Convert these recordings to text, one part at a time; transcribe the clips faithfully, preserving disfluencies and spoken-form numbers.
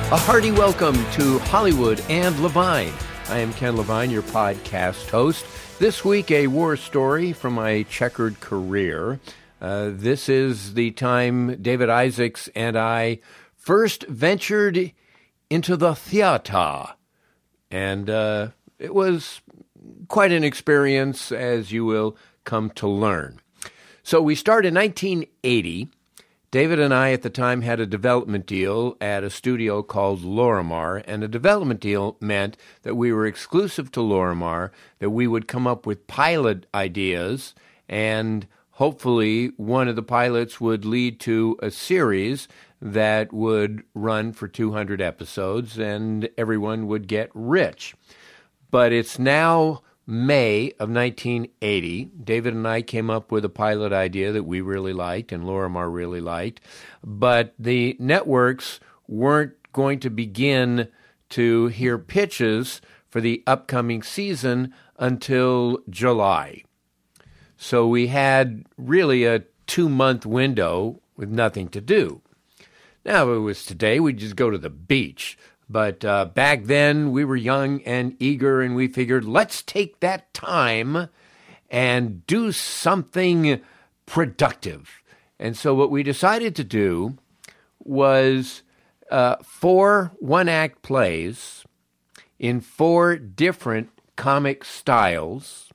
A hearty welcome to Hollywood and Levine. I am Ken Levine, your podcast host. This week, a war story from my checkered career. Uh, this is the time David Isaacs and I first ventured into the theater. And uh, it was quite an experience, as you will come to learn. So we start in nineteen eighty. David and I at the time had a development deal at a studio called Lorimar, and a development deal meant that we were exclusive to Lorimar, that we would come up with pilot ideas, and hopefully one of the pilots would lead to a series that would run for two hundred episodes, and everyone would get rich. But it's now May of nineteen eighty. David and I came up with a pilot idea that we really liked and Lorimar really liked, but the networks weren't going to begin to hear pitches for the upcoming season until July. So we had really a two-month window with nothing to do. Now, if it was today, we'd just go to the beach. But uh, back then, we were young and eager, and we figured, let's take that time and do something productive. And so what we decided to do was uh, four one-act plays in four different comic styles,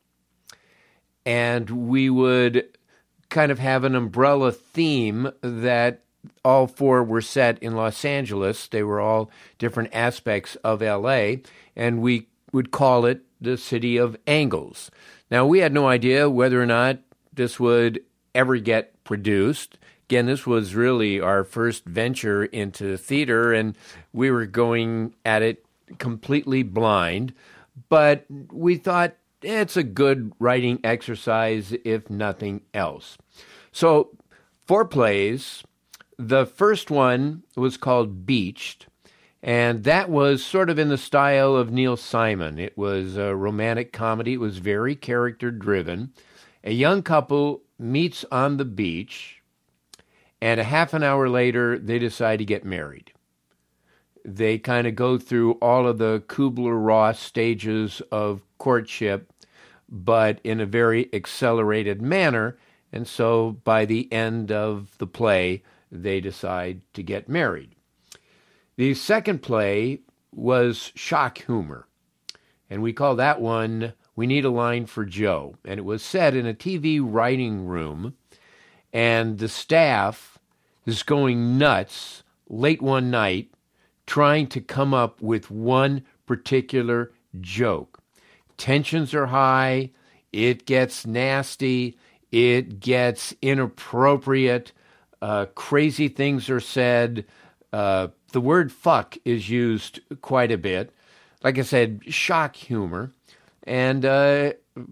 and we would kind of have an umbrella theme that all four were set in Los Angeles. They were all different aspects of L A, and we would call it the City of Angles. Now, we had no idea whether or not this would ever get produced. Again, this was really our first venture into theater, and we were going at it completely blind. But we thought, eh, it's a good writing exercise, if nothing else. So, four plays. The first one was called Beached, and that was sort of in the style of Neil Simon. It was a romantic comedy. It was very character-driven. A young couple meets on the beach, and a half an hour later, they decide to get married. They kind of go through all of the Kubler-Ross stages of courtship, but in a very accelerated manner, and so by the end of the play, they decide to get married. The second play was shock humor, and we call that one We Need a Line for Joe. And it was set in a T V writing room, and the staff is going nuts late one night trying to come up with one particular joke. Tensions are high, it gets nasty, it gets inappropriate, Uh, crazy things are said. Uh, the word fuck is used quite a bit. Like I said, shock humor. And uh,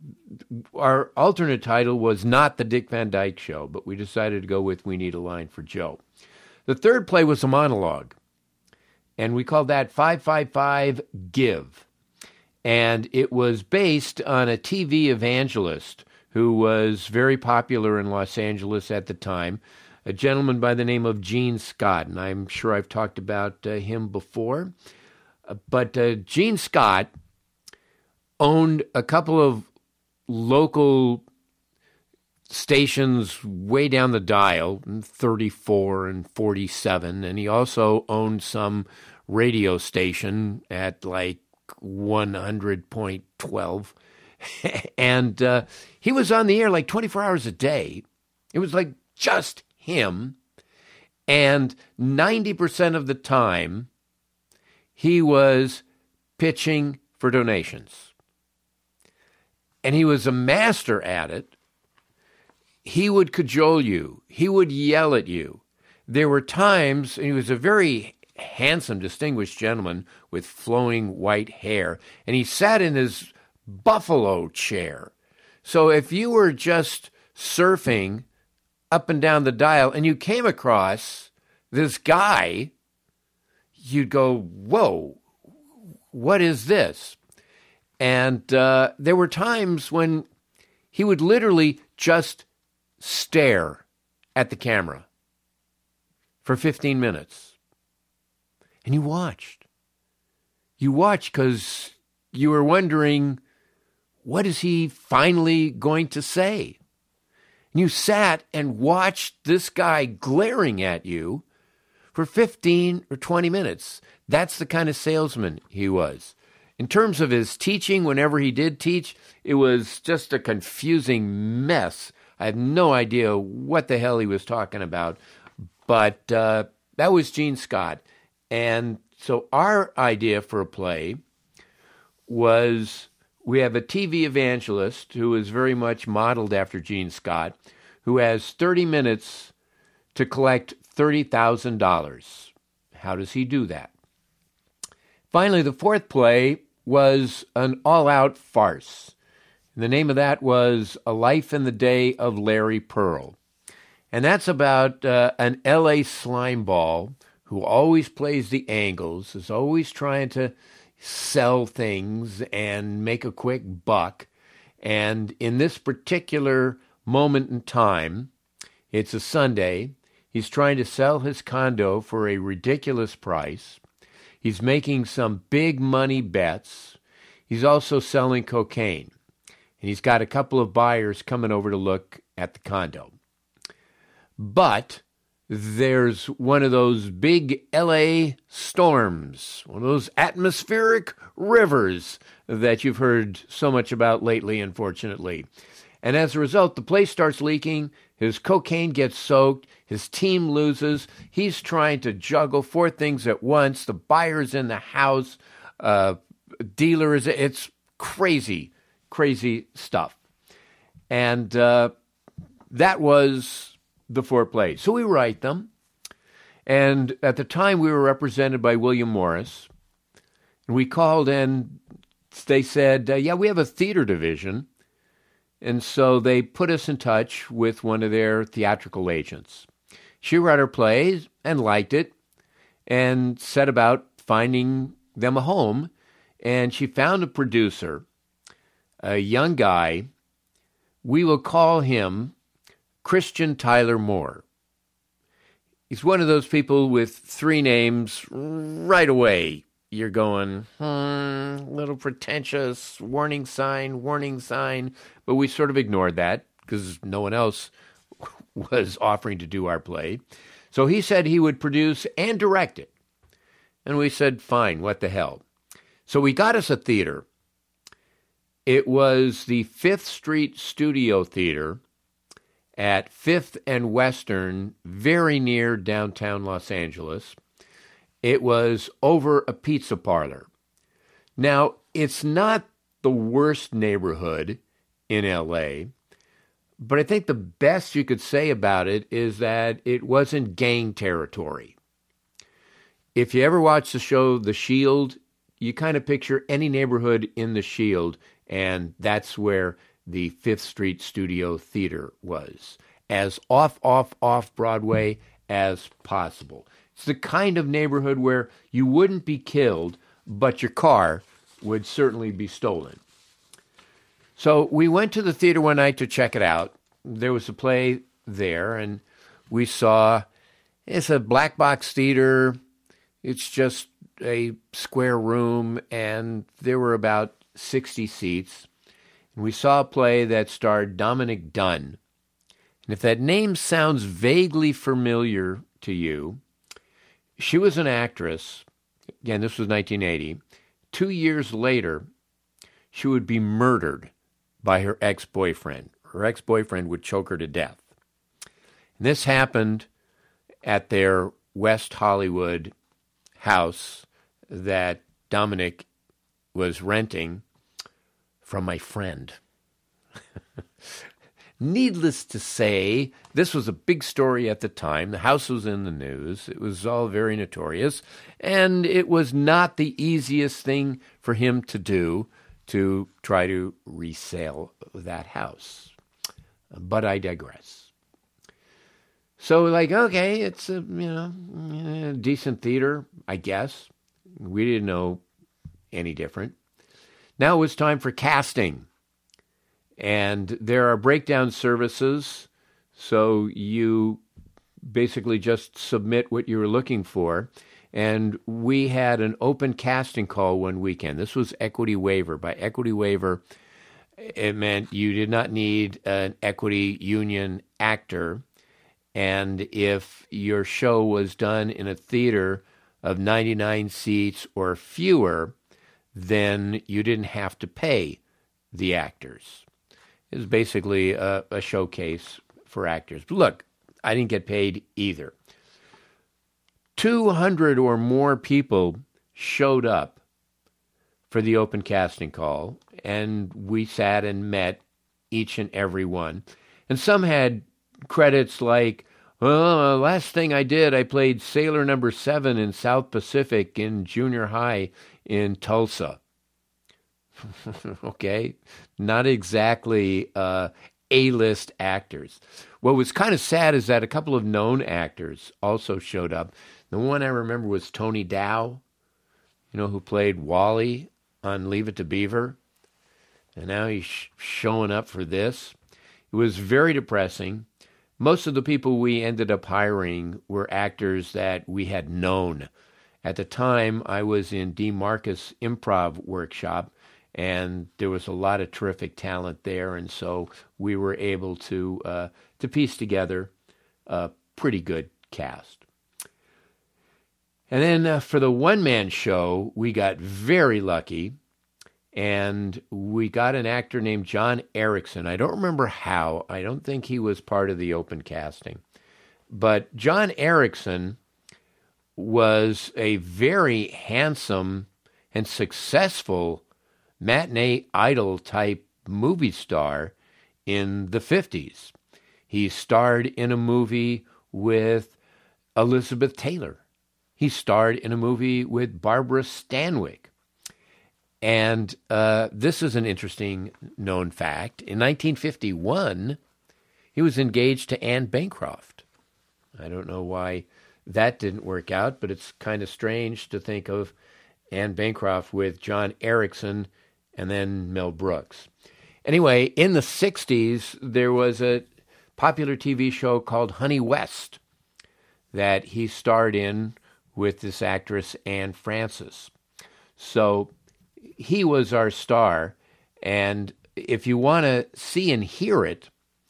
our alternate title was not The Dick Van Dyke Show, but we decided to go with We Need a Line for Joe. The third play was a monologue, and we called that five five five Give. And it was based on a T V evangelist who was very popular in Los Angeles at the time, a gentleman by the name of Gene Scott, and I'm sure I've talked about uh, him before. Uh, but uh, Gene Scott owned a couple of local stations way down the dial, thirty-four and forty-seven, and he also owned some radio station at like one hundred point one two. And uh, he was on the air like twenty-four hours a day. It was like just him, and ninety percent of the time, he was pitching for donations. And he was a master at it. He would cajole you. He would yell at you. There were times, and he was a very handsome, distinguished gentleman with flowing white hair, and he sat in his buffalo chair. So if you were just surfing up and down the dial, and you came across this guy, you'd go, whoa, what is this? And uh, there were times when he would literally just stare at the camera for fifteen minutes. And you watched. You watched because you were wondering, what is he finally going to say? And you sat and watched this guy glaring at you for fifteen or twenty minutes. That's the kind of salesman he was. In terms of his teaching, whenever he did teach, it was just a confusing mess. I had no idea what the hell he was talking about. But uh, that was Gene Scott. And so our idea for a play was, we have a T V evangelist who is very much modeled after Gene Scott, who has thirty minutes to collect thirty thousand dollars. How does he do that? Finally, the fourth play was an all-out farce. The name of that was A Life in the Day of Larry Pearl. And that's about uh, an L A slimeball who always plays the angles, is always trying to sell things and make a quick buck. And in this particular moment in time, it's a Sunday, he's trying to sell his condo for a ridiculous price. He's making some big money bets. He's also selling cocaine. And he's got a couple of buyers coming over to look at the condo. But there's one of those big L A storms, one of those atmospheric rivers that you've heard so much about lately, unfortunately. And as a result, the place starts leaking, his cocaine gets soaked, his team loses, he's trying to juggle four things at once, the buyer's in the house, uh, dealer is, it's crazy, crazy stuff. And uh, that was the four plays. So we write them, and at the time we were represented by William Morris, and we called and they said, uh, yeah, we have a theater division. And so they put us in touch with one of their theatrical agents. She read our plays and liked it and set about finding them a home. And she found a producer, a young guy. We will call him Christian Tyler Moore. He's one of those people with three names right away. You're going, hmm, a little pretentious, warning sign, warning sign. But we sort of ignored that because no one else was offering to do our play. So he said he would produce and direct it. And we said, fine, what the hell. So we got us a theater. It was the Fifth Street Studio Theater at Fifth and Western, very near downtown Los Angeles. It was over a pizza parlor. Now, it's not the worst neighborhood in L A, but I think the best you could say about it is that it wasn't gang territory. If you ever watch the show The Shield, you kind of picture any neighborhood in The Shield, and that's where the Fifth Street Studio Theater was, as off, off, off Broadway as possible. It's the kind of neighborhood where you wouldn't be killed, but your car would certainly be stolen. So we went to the theater one night to check it out. There was a play there, and we saw, it's a black box theater. It's just a square room, and there were about sixty seats. And we saw a play that starred Dominic Dunn. And if that name sounds vaguely familiar to you, she was an actress. Again, this was nineteen eighty. Two years later, she would be murdered by her ex-boyfriend. Her ex-boyfriend would choke her to death. And this happened at their West Hollywood house that Dominic was renting from my friend. Needless to say, this was a big story at the time. The house was in the news. It was all very notorious. And it was not the easiest thing for him to do to try to resell that house. But I digress. So, like, okay, it's a, you know, a decent theater, I guess. We didn't know any different. Now it was time for casting. And there are breakdown services, so you basically just submit what you're looking for. And we had an open casting call one weekend. This was equity waiver. By equity waiver, it meant you did not need an equity union actor. And if your show was done in a theater of ninety-nine seats or fewer, then you didn't have to pay the actors. It was basically a, a showcase for actors. But look, I didn't get paid either. two hundred or more people showed up for the open casting call, and we sat and met each and every one. And some had credits like, well, last thing I did, I played Sailor Number Seven in South Pacific in junior high in Tulsa. Okay, not exactly uh, A-list actors. What was kind of sad is that a couple of known actors also showed up. The one I remember was Tony Dow, you know, who played Wally on Leave It to Beaver. And now he's sh- showing up for this. It was very depressing. Most of the people we ended up hiring were actors that we had known. At the time, I was in D. Marcus Improv Workshop, and there was a lot of terrific talent there, and so we were able to uh, to piece together a pretty good cast. And then uh, for the one-man show, we got very lucky, and we got an actor named John Erickson. I don't remember how. I don't think he was part of the open casting. But John Erickson was a very handsome and successful matinee idol type movie star in the fifties. He starred in a movie with Elizabeth Taylor. He starred in a movie with Barbara Stanwyck. And uh, this is an interesting known fact. In nineteen fifty-one, he was engaged to Anne Bancroft. I don't know why that didn't work out, but it's kind of strange to think of Anne Bancroft with John Erickson and then Mel Brooks. Anyway, in the sixties, there was a popular T V show called Honey West that he starred in with this actress, Anne Francis. So he was our star, and if you want to see and hear it,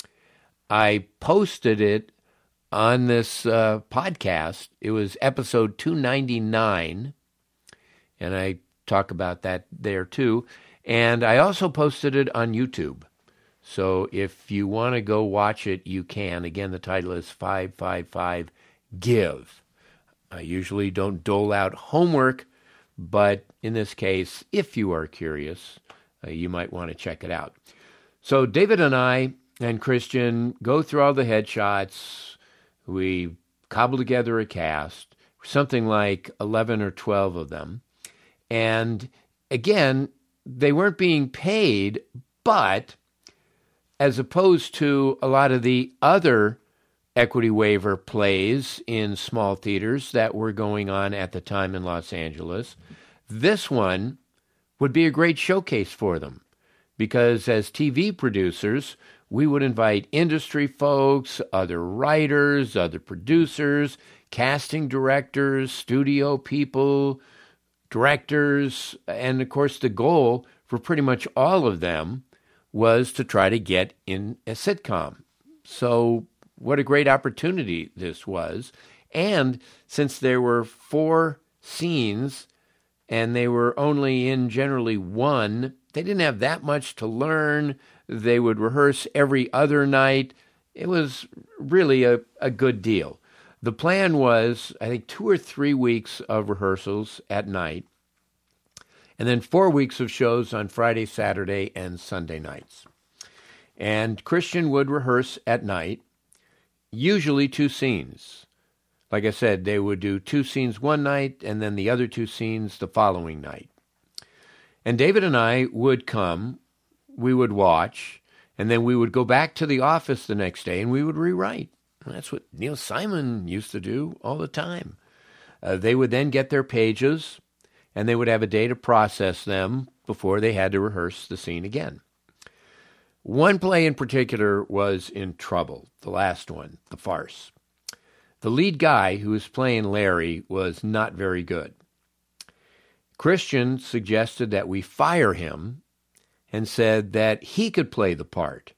I posted it on this uh, podcast. It was episode two ninety-nine, and I talk about that there too. And I also posted it on YouTube. So if you want to go watch it, you can. Again, the title is five five five give. I usually don't dole out homework, but in this case, if you are curious, uh, you might want to check it out. So David and I and Christian go through all the headshots. We cobble together a cast, something like eleven or twelve of them. And again, they weren't being paid, but as opposed to a lot of the other equity waiver plays in small theaters that were going on at the time in Los Angeles, this one would be a great showcase for them, because as T V producers, we would invite industry folks, other writers, other producers, casting directors, studio people, directors, and of course the goal for pretty much all of them was to try to get in a sitcom. So what a great opportunity this was. And since there were four scenes and they were only in generally one, they didn't have that much to learn. They would rehearse every other night. It was really a, a good deal. The plan was, I think, two or three weeks of rehearsals at night, and then four weeks of shows on Friday, Saturday, and Sunday nights. And Christian would rehearse at night, usually two scenes. Like I said, they would do two scenes one night and then the other two scenes the following night. And David and I would come, we would watch, and then we would go back to the office the next day and we would rewrite. And that's what Neil Simon used to do all the time. Uh, they would then get their pages, and they would have a day to process them before they had to rehearse the scene again. One play in particular was in trouble, the last one, The Farce. the lead guy who was playing Larry was not very good. Christian suggested that we fire him and said that he could play the part.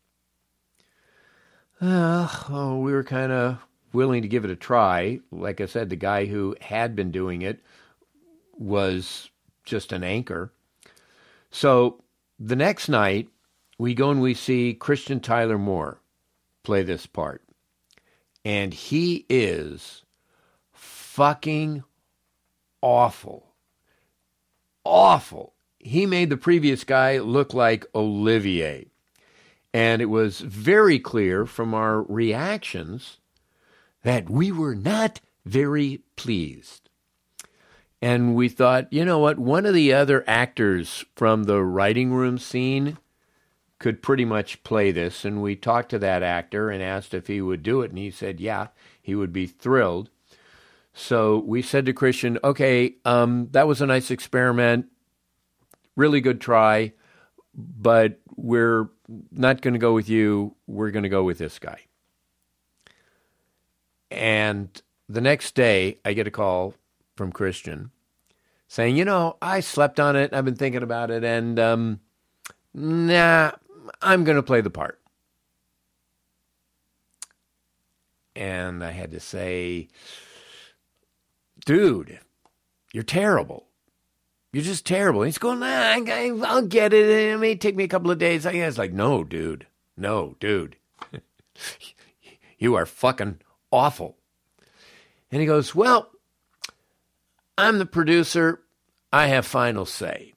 Uh, oh, we were kind of willing to give it a try. Like I said, the guy who had been doing it was just an anchor. So the next night, we go and we see Christian Tyler Moore play this part. And he is fucking awful. Awful. He made the previous guy look like Olivier. And it was very clear from our reactions that we were not very pleased. And we thought, you know what, one of the other actors from the writing room scene could pretty much play this. And we talked to that actor and asked if he would do it. And he said, yeah, he would be thrilled. So we said to Christian, okay, um, that was a nice experiment. Really good try. But we're not going to go with you. We're going to go with this guy. And the next day, I get a call from Christian saying, you know, I slept on it. I've been thinking about it. And, um, nah, I'm going to play the part. And I had to say, dude, you're terrible. You're just terrible. And he's going, nah, I, I'll get it. It may take me a couple of days. I was like, no, dude. No, dude. You are fucking awful. And he goes, well, I'm the producer. I have final say.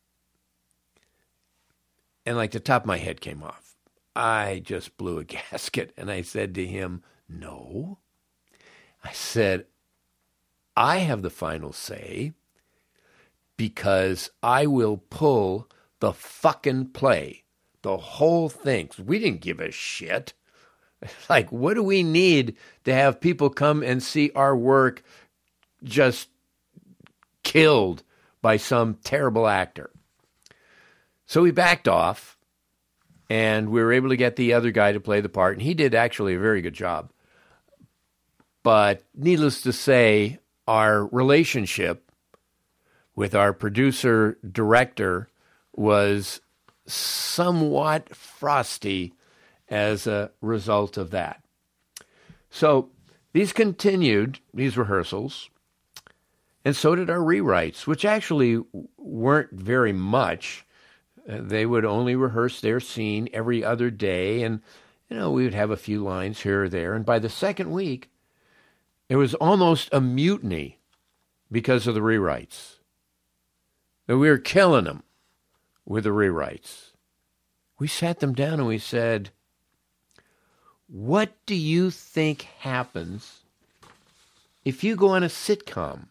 And like the top of my head came off. I just blew a gasket. And I said to him, no. I said, I have the final say because I will pull the fucking play, the whole thing. We didn't give a shit. Like, what do we need to have people come and see our work just killed by some terrible actor? So we backed off, and we were able to get the other guy to play the part, and he did actually a very good job. But needless to say, our relationship with our producer-director was somewhat frosty as a result of that. So these continued, these rehearsals, and so did our rewrites, which actually weren't very much. Uh, they would only rehearse their scene every other day, and, you know, we would have a few lines here or there. And by the second week, it was almost a mutiny because of the rewrites. And we were killing them with the rewrites. We sat them down and we said, what do you think happens if you go on a sitcom?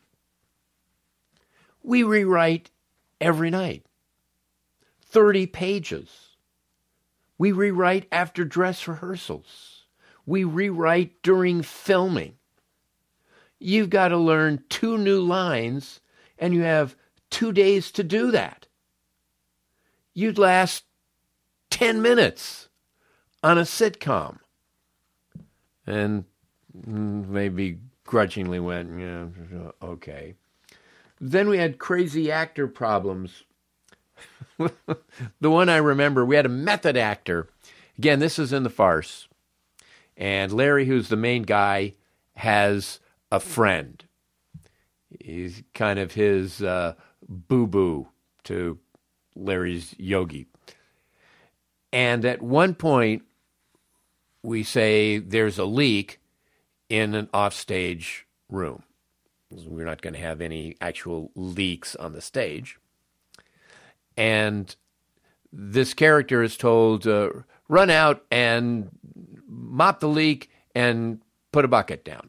We rewrite every night. thirty pages. We rewrite after dress rehearsals. We rewrite during filming. You've got to learn two new lines, and you have two days to do that. You'd last ten minutes on a sitcom. And maybe grudgingly went, yeah, okay. Then we had crazy actor problems. The one I remember, we had a method actor. Again, this is in the farce. And Larry, who's the main guy, has a friend. He's kind of his uh, boo-boo to Larry's Yogi. And at one point, we say there's a leak in an offstage room. We're not going to have any actual leaks on the stage. And this character is told, uh, run out and mop the leak and put a bucket down.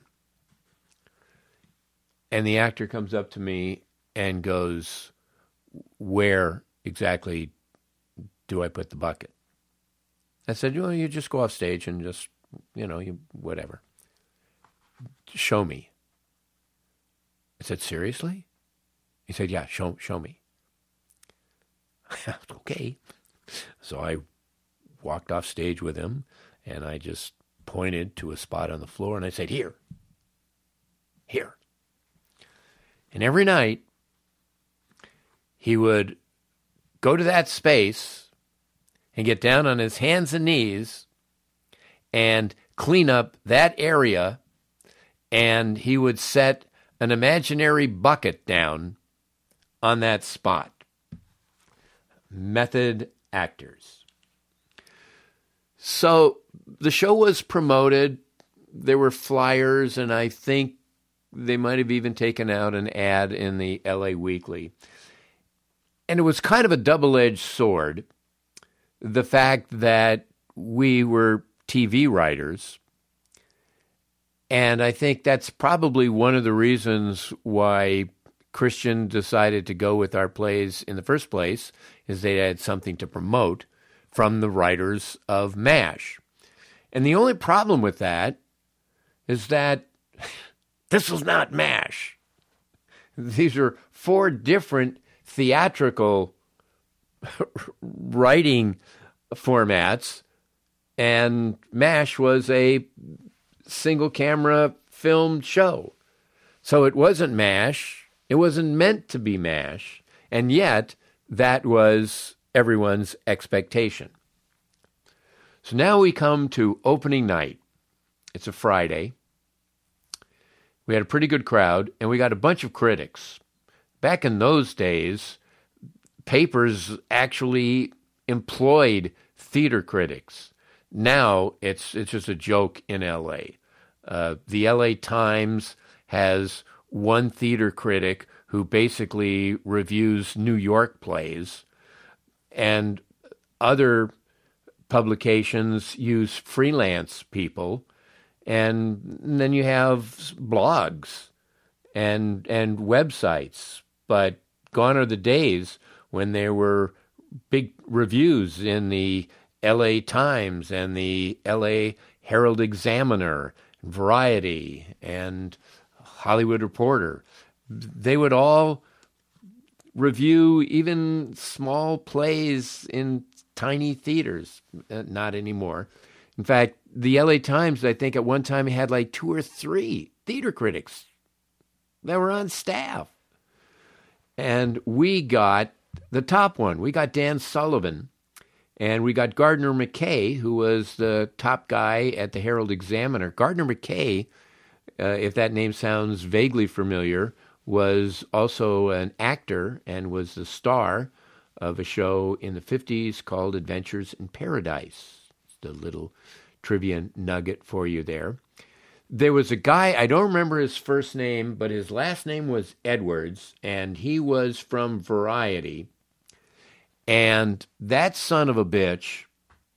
And the actor comes up to me and goes, where exactly do I put the bucket? I said, well, you just go off stage and just, you know, you whatever. Show me. I said, seriously? He said, yeah, show show me. Okay. So I walked off stage with him, and I just pointed to a spot on the floor, and I said, here. here. And every night, he would go to that space and get down on his hands and knees and clean up that area, and he would set an imaginary bucket down on that spot. Method actors. So the show was promoted. There were flyers, and I think they might have even taken out an ad in the L A Weekly. And it was kind of a double-edged sword, the fact that we were T V writers. And I think that's probably one of the reasons why Christian decided to go with our plays in the first place, is they had something to promote from the writers of MASH. And the only problem with that is that this was not MASH. These are four different theatrical writing formats, and MASH was a single camera filmed show. So it wasn't MASH. It wasn't meant to be MASH. And yet, that was everyone's expectation. So now we come to opening night. It's a Friday. We had a pretty good crowd, and we got a bunch of critics. Back in those days, papers actually employed theater critics. Now it's it's just a joke in L A. Uh, the L A Times has one theater critic who basically reviews New York plays, and other publications use freelance people, and then you have blogs and and websites. But gone are the days when there were big reviews in the L A Times and the L A Herald Examiner, Variety, and Hollywood Reporter. They would all review even small plays in tiny theaters. Uh, not anymore. In fact, the L A Times, I think at one time, had like two or three theater critics that were on staff. And we got the top one. We got Dan Sullivan. And we got Gardner McKay, who was the top guy at the Herald Examiner. Gardner McKay, uh, if that name sounds vaguely familiar, was also an actor and was the star of a show in the fifties called Adventures in Paradise. Just a little trivia nugget for you there. There was a guy, I don't remember his first name, but his last name was Edwards, and he was from Variety. And that son of a bitch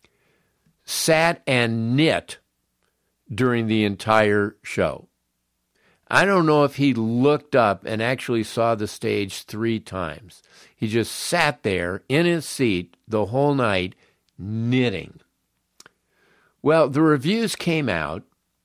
sat and knit during the entire show. I don't know if he looked up and actually saw the stage three times. He just sat there in his seat the whole night knitting. Well, the reviews came out,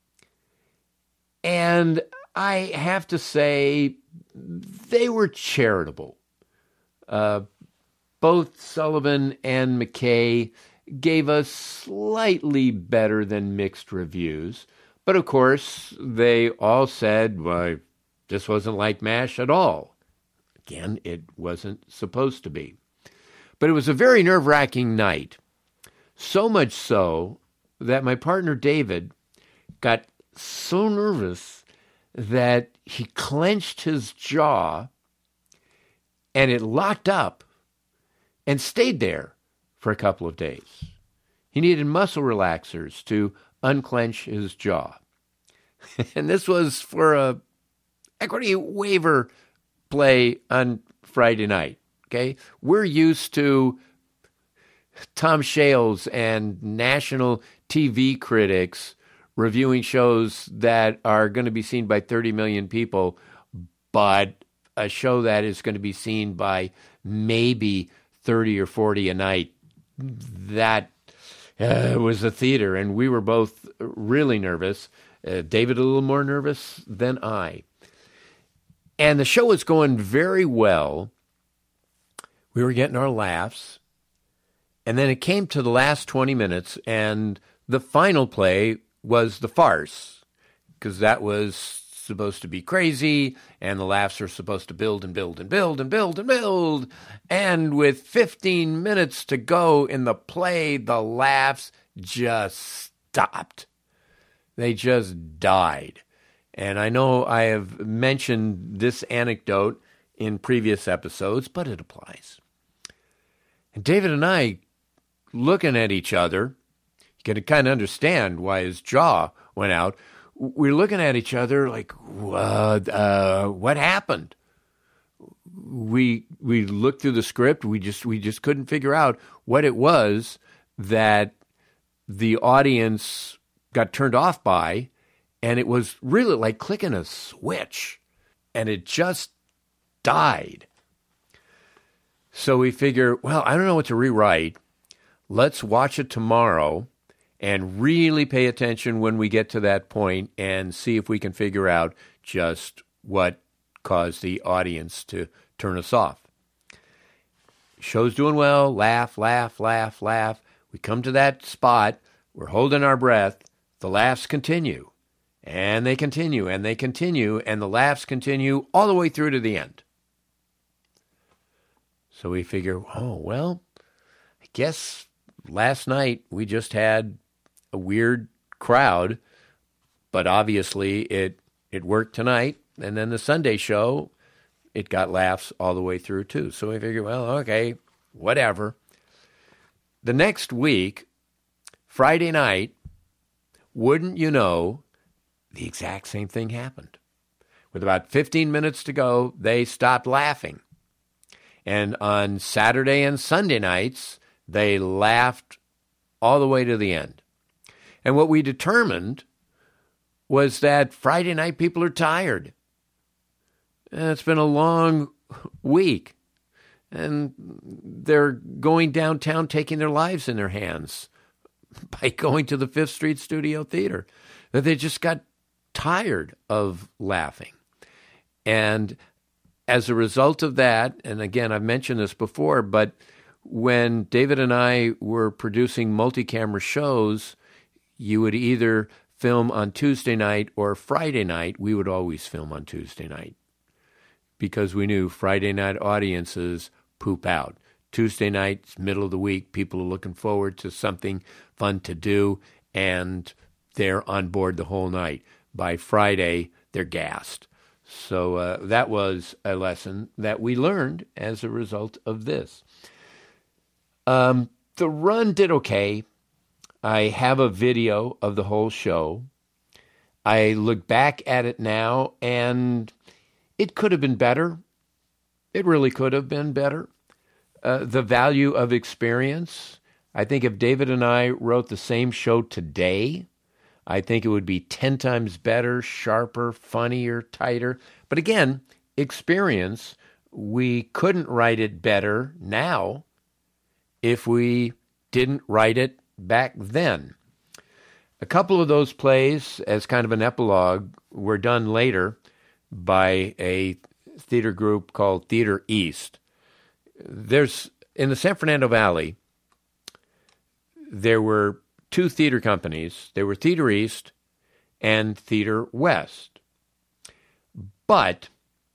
and I have to say they were charitable. Uh, both Sullivan and McKay gave us slightly better than mixed reviews. But of course, they all said, well, this wasn't like MASH at all. Again, it wasn't supposed to be. But it was a very nerve-wracking night. So much so that my partner David got so nervous that he clenched his jaw and it locked up and stayed there for a couple of days. He needed muscle relaxers to unclench his jaw. And this was for a equity waiver play on Friday night. Okay, we're used to Tom Shales and national T V critics reviewing shows that are going to be seen by thirty million people, but a show that is going to be seen by maybe thirty or forty a night, that uh, was a theater, and we were both really nervous. Uh, David a little more nervous than I. And the show was going very well. We were getting our laughs. And then it came to the last twenty minutes, and the final play was the farce, because that was supposed to be crazy, and the laughs are supposed to build and build and build and build and build. And with fifteen minutes to go in the play, the laughs just stopped. They just died. And I know I have mentioned this anecdote in previous episodes, but it applies. And David and I, looking at each other, you can kind of understand why his jaw went out. We're looking at each other like, uh, uh, what happened? We we looked through the script. We just we just couldn't figure out what it was that the audience got turned off by, and it was really like clicking a switch, and it just died. So we figure, well, I don't know what to rewrite. Let's watch it tomorrow and really pay attention when we get to that point and see if we can figure out just what caused the audience to turn us off. Show's doing well, laugh, laugh, laugh, laugh. We come to that spot, we're holding our breath, the laughs continue, and they continue, and they continue, and the laughs continue all the way through to the end. So we figure, oh, well, I guess last night we just had a weird crowd, but obviously it it worked tonight. And then the Sunday show, it got laughs all the way through too. So we figured, well, okay, whatever. The next week, Friday night, wouldn't you know, the exact same thing happened. With about fifteen minutes to go, they stopped laughing. And on Saturday and Sunday nights, they laughed all the way to the end. And what we determined was that Friday night people are tired. And it's been a long week. And they're going downtown taking their lives in their hands by going to the Fifth Street Studio Theater. That they just got tired of laughing. And as a result of that, and again, I've mentioned this before, but when David and I were producing multi-camera shows, you would either film on Tuesday night or Friday night. We would always film on Tuesday night because we knew Friday night audiences poop out. Tuesday night, middle of the week, people are looking forward to something fun to do, and they're on board the whole night. By Friday, they're gassed. So uh, that was a lesson that we learned as a result of this. Um, the run did okay. I have a video of the whole show. I look back at it now, and it could have been better. It really could have been better. Uh, the value of experience. I think if David and I wrote the same show today, I think it would be ten times better, sharper, funnier, tighter. But again, experience, we couldn't write it better now if we didn't write it back then. A couple of those plays, as kind of an epilogue, were done later by a theater group called Theater East. There's, in the San Fernando Valley, there were two theater companies. There were Theater East and Theater West. But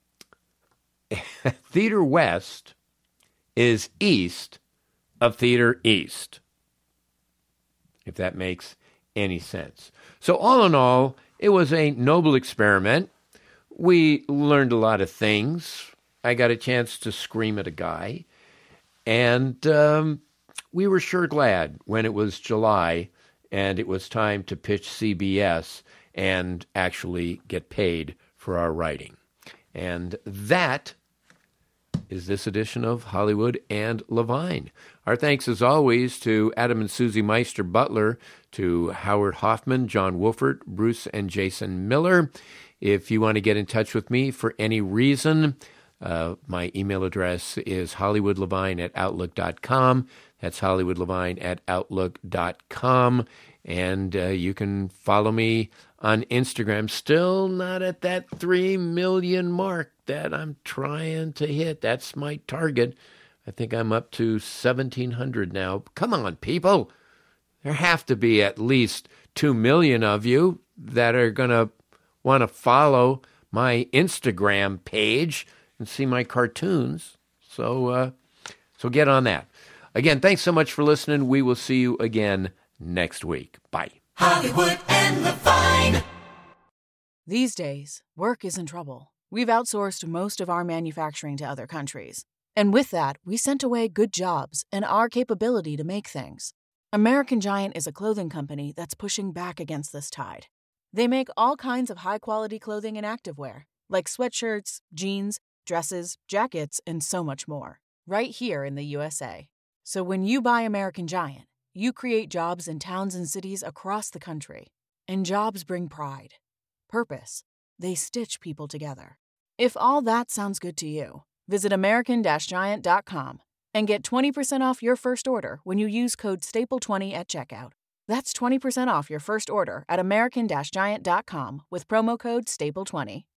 Theater West is east of Theater East, if that makes any sense. So all in all, it was a noble experiment. We learned a lot of things. I got a chance to scream at a guy. And um, we were sure glad when it was July and it was time to pitch C B S and actually get paid for our writing. And that is this edition of Hollywood and Levine. Our thanks, as always, to Adam and Susie Meister Butler, to Howard Hoffman, John Wolfert, Bruce and Jason Miller. If you want to get in touch with me for any reason, uh, my email address is hollywoodlevine at outlook dot com. That's hollywoodlevine at outlook dot com. And uh, you can follow me on Instagram. Still not at that three million mark that I'm trying to hit. That's my target. I think I'm up to seventeen hundred now. Come on, people. There have to be at least two million of you that are going to want to follow my Instagram page and see my cartoons. So, uh, so get on that. Again, thanks so much for listening. We will see you again next week. Bye. Hollywood and Levine. These days, work is in trouble. We've outsourced most of our manufacturing to other countries. And with that, we sent away good jobs and our capability to make things. American Giant is a clothing company that's pushing back against this tide. They make all kinds of high-quality clothing and activewear, like sweatshirts, jeans, dresses, jackets, and so much more, right here in the U S A. So when you buy American Giant, you create jobs in towns and cities across the country. And jobs bring pride, purpose. They stitch people together. If all that sounds good to you, visit American Giant dot com and get twenty percent off your first order when you use code staple twenty at checkout. That's twenty percent off your first order at American Giant dot com with promo code staple twenty.